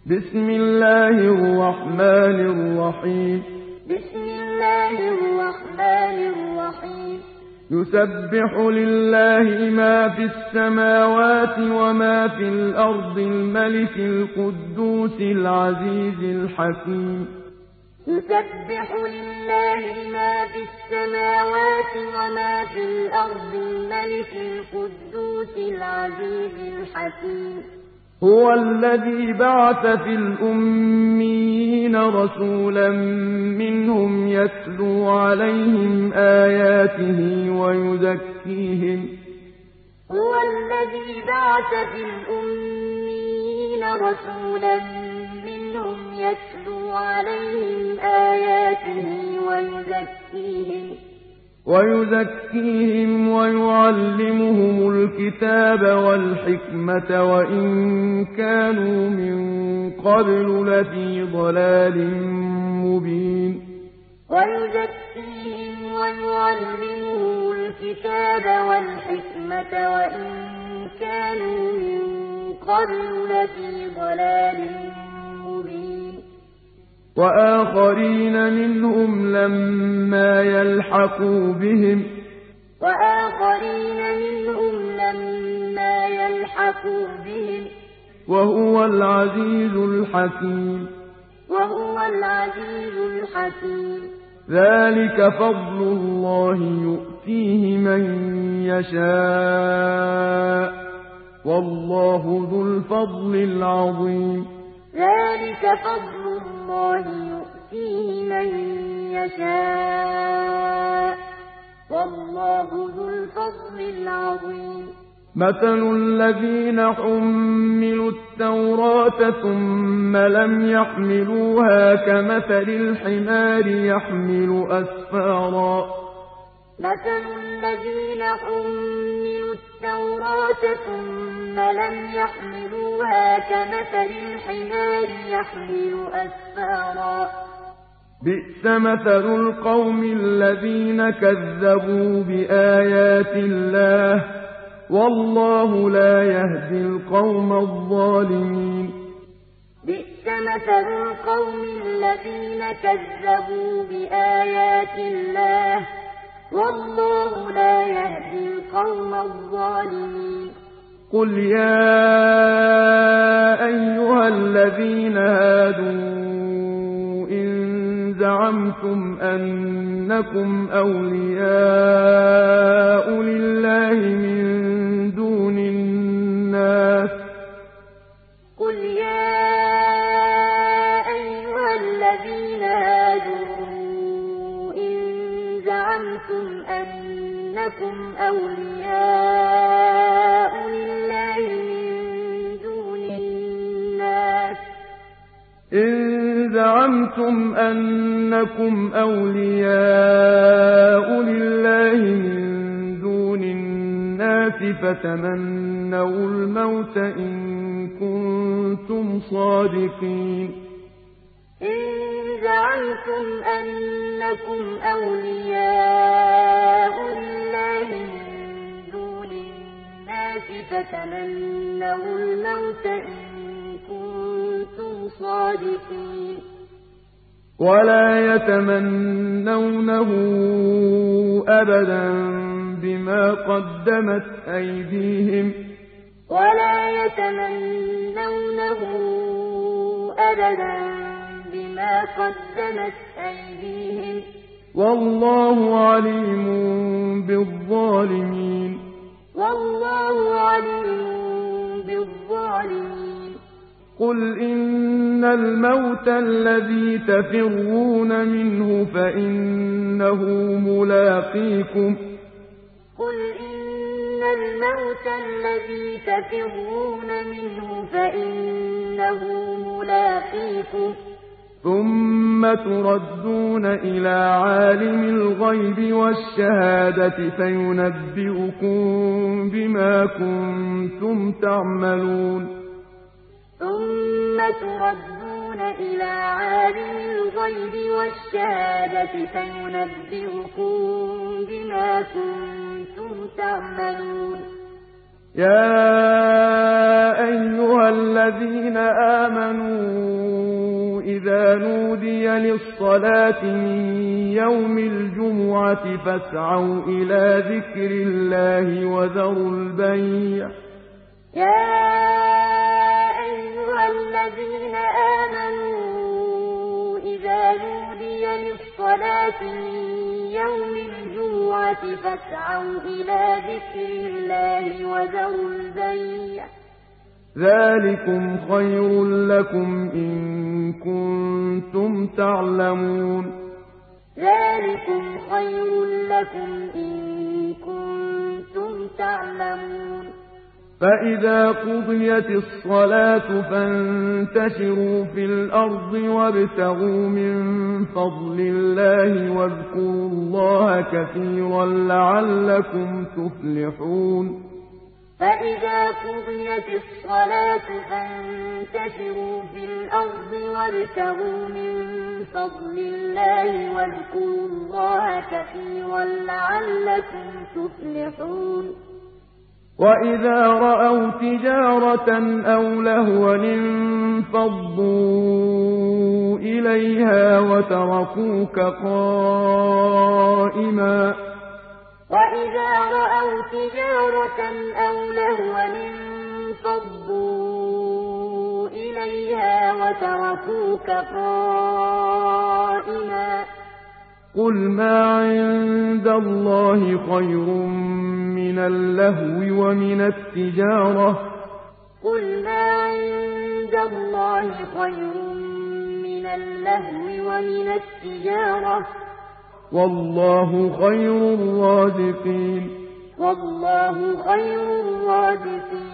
بسم الله الرحمن الرحيم بسم الله الرحمن الرحيم يسبح لله ما في السماوات وما في الأرض الملك القدوس العزيز الحكيم يسبح لله ما في السماوات وما في الأرض الملك القدوس العزيز الحكيم هو الذي بعث في الأميين رسولا منهم يتلو عليهم آياته ويزكيهم هو الذي بعث في الأميين رسولا منهم يتلو عليهم آياته ويزكيهم ويعلمهم الكتاب والحكمة وإن كانوا من قبل لفي ضلال مبين ويزكيهم ويعلمهم الكتاب والحكمة وإن كانوا من قبل لفي ضلال مبين وآخرين منهم لما يلحقوا بهم وهو العزيز الحكيم ذلك فضل الله يؤتيه من يشاء والله ذو الفضل العظيم ذلك فضل الله يؤتيه من يشاء والله ذو الفضل العظيم مثل الذين حملوا التوراة ثم لم يحملوها كمثل الحمار يحمل أسفارا مثل الذين حملوا التوراة ثم لم يحملوها كمثل الحمار يحمل أسفارا بئس مثل القوم الذين كذبوا بآيات الله والله لا يهدي القوم الظالمين بئس مثل القوم الذين كذبوا بآيات الله والله لا يهدي القوم الظالمين قل يا أيها الذين هادوا إن زعمتم أنكم أولياء لله من دون الناس قل يا أيها الذين هادوا إن زعمتم أنكم أولياء لله من دون الناس إن زعمتم أنكم أولياء لله من دون الناس فتمنوا الموت إن كنتم صادقين إن زعمتم أنكم أولياء لله من دون الناس فتمنوا الموت إن كنتم صادقين ولا يتمنونه أبدا بما قدمت أيديهم ولا يتمنونه أبدا بما قدمت أيديهم والله عليم بالظالمين والله عليم بالظالمين قل إن الموت الذي تفرون منه فإنه ملاقيكم قل إن الموت الذي تفرون منه فإنه ملاقيكم ثم تردون إلى عالم الغيب والشهادة فينبئكم بما كنتم تعملون ثم تردون إلى عالم الغيب والشهادة فينبئكم بما كنتم تعملون يا أيها الذين آمنوا إذا نودي للصلاة من يوم الجمعة فاسعوا إلى ذكر الله وذروا البيع. يا أيها الذين آمنوا إذا نودي للصلاة من يوم الجمعة فاسعوا إلى ذكر الله وذروا البيع. ذلكم خير لكم إن كنتم تعلمون. ذلكم خير لكم إن كنتم تعلمون. فإذا قضيت الصلاة فانتشروا في الأرض وابتغوا من فضل الله واذكروا الله كثيرا لعلكم تفلحون. فإذا قضيت الصلاة فانتشروا في الأرض وابتغوا من فضل الله واذكروا الله كثيرا لعلكم تفلحون. وإذا رأوا تجارة أو لهوا انفضوا إليها وتركوك قائما. وإذا رأوا تجارة أو لهوا انفضوا إليها وتركوك قائما. قل ما عند الله خير من اللهو ومن التجارة. قل ما عند الله خير من اللهو ومن التجارة. والله خير الرازقين. والله خير الرازقين.